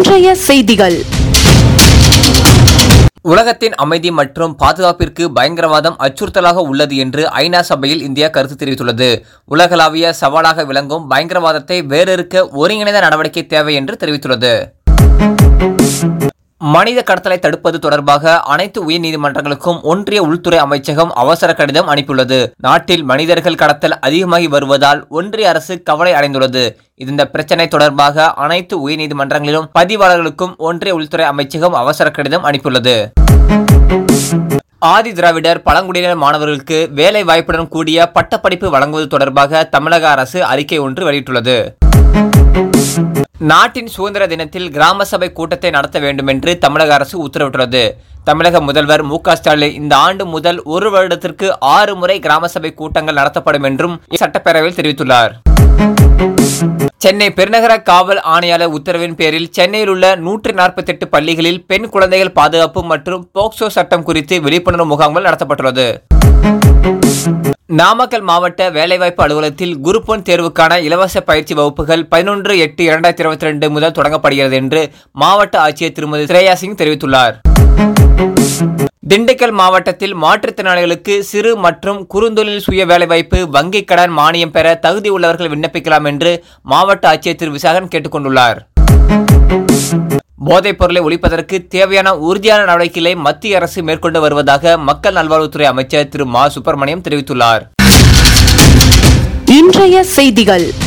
இன்றைய செய்திகள். உலகத்தின் அமைதி மற்றும் பாதுகாப்பிற்கு பயங்கரவாதம் அச்சுறுத்தலாக உள்ளது என்று ஐநா சபையில் இந்தியா கருத்து தெரிவித்துள்ளது. உலகளாவிய சவாலாக விளங்கும் பயங்கரவாதத்தை வேறறுக்க ஒருங்கிணைந்த நடவடிக்கை தேவை என்று தெரிவித்துள்ளது. மனித கடத்தலை தடுப்பது தொடர்பாக அனைத்து உயர்நீதிமன்றங்களுக்கும் ஒன்றிய உள்துறை அமைச்சகம் அவசர கடிதம் அனுப்பியுள்ளது. நாட்டில் மனிதர்கள் கடத்தல் அதிகமாகி வருவதால் ஒன்றிய அரசு கவலை அடைந்துள்ளது. இந்த பிரச்சனை தொடர்பாக அனைத்து உயர்நீதிமன்றங்களிலும் பதிவாளர்களுக்கும் ஒன்றிய உள்துறை அமைச்சகம் அவசர கடிதம் அனுப்பியுள்ளது. ஆதி திராவிடர் பழங்குடியினர் மாணவர்களுக்கு வேலை வாய்ப்புடன் கூடிய பட்டப்படிப்பு வழங்குவது தொடர்பாக தமிழக அரசு அறிக்கை ஒன்று வெளியிட்டுள்ளது. நாட்டின் சுதந்திர தினத்தில் கிராம சபை கூட்டத்தை நடத்த வேண்டும் என்று தமிழக அரசு உத்தரவிட்டுள்ளது. தமிழக முதல்வர் மு.க.ஸ்டாலின் இந்த ஆண்டு முதல் ஒரு வருடத்திற்கு 6 முறை கிராம சபை கூட்டங்கள் நடத்தப்படும் என்றும் சட்டப்பேரவையில் தெரிவித்துள்ளார். சென்னை பெருநகர காவல் ஆணையாளர் உத்தரவின் பேரில் சென்னையில் உள்ள 148 பள்ளிகளில் பெண் குழந்தைகள் பாதுகாப்பு மற்றும் போக்சோ சட்டம் குறித்து விழிப்புணர்வு முகாம்கள் நடத்தப்பட்டுள்ளது. நாமக்கல் மாவட்ட வேலைவாய்ப்பு அலுவலகத்தில் குரூப் 1 தேர்வுக்கான இலவச பயிற்சி வகுப்புகள் 11/8/2022 முதல் தொடங்கப்படுகிறது என்று மாவட்ட ஆட்சியர் திருமதி ஸ்ரேயா சிங் தெரிவித்துள்ளார். திண்டுக்கல் மாவட்டத்தில் மாற்றுத்திறனாளிகளுக்கு சிறு மற்றும் குறுந்தொழில் சுய வேலைவாய்ப்பு வங்கி கடன் மானியம் பெற தகுதி உள்ளவர்கள் விண்ணப்பிக்கலாம் என்று மாவட்ட ஆட்சியர் திரு விசாகன் கேட்டுக்கொண்டுள்ளார். போதைப் பொருளை ஒழிப்பதற்கு தேவையான உறுதியான நடவடிக்கைகளை மத்திய அரசு மேற்கொண்டு வருவதாக மக்கள் நல்வாழ்வுத்துறை அமைச்சர் திரு மா சுப்பிரமணியம் தெரிவித்துள்ளார். இன்றைய செய்திகள்.